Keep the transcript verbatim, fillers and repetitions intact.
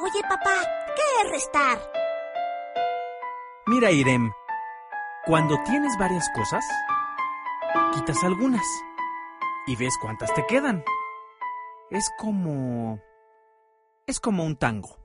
Oye, papá, ¿qué es restar? Mira, Irem, cuando tienes varias cosas, quitas algunas y ves cuántas te quedan. Es como... es como un tango.